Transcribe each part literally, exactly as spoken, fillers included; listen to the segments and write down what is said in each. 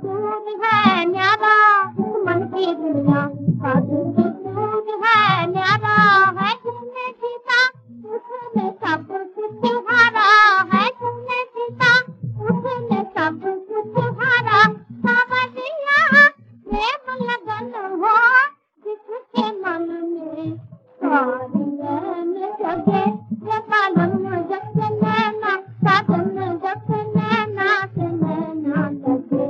दूध है न्यारा मन की दुनिया का दूध है न्यारा है तुमने जीता उसने सब कुछ हारा है तुमने जीता उसने सब कुछ हारा सावरिया प्रेम लगन हो जिसके मन में सारी जगे ये बालम जब से नैना साधन जब से नैना से नैना लगे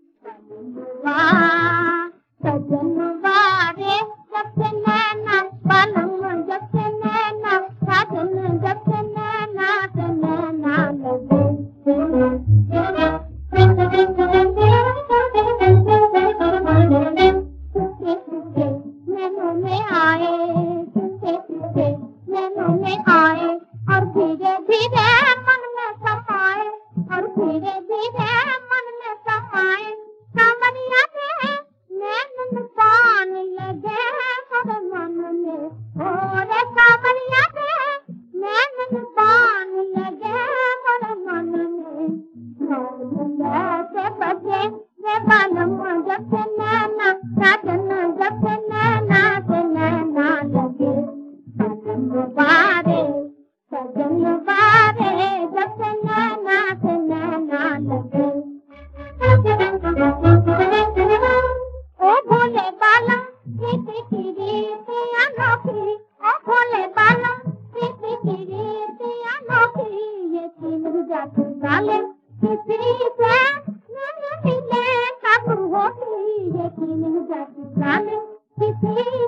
वाह सजन वारे जब से नैना बालम जब से नैना साधन जब से नैना से नैना लगे नैनों में आए नैनों में आए और धीरे धीरे मन में समाए और धीरे धीरे मन में समाए सावरिया के नैन पान लगे हर मन में और सावरिया के नैन पान लगे हर मन में से बजे वे बालम जब से नैना साजन जब से नैना से नैना लगे सजन बारे सजन बारे जब से नैना से नैना लगे ओ भोले बालम प्रीति की रीत अनोखी ओ भोले बालम प्रीति की रीत अनोखी ये तीन जाति वाले किसी से न मिले कब होती ये तीन जाति वाले किसी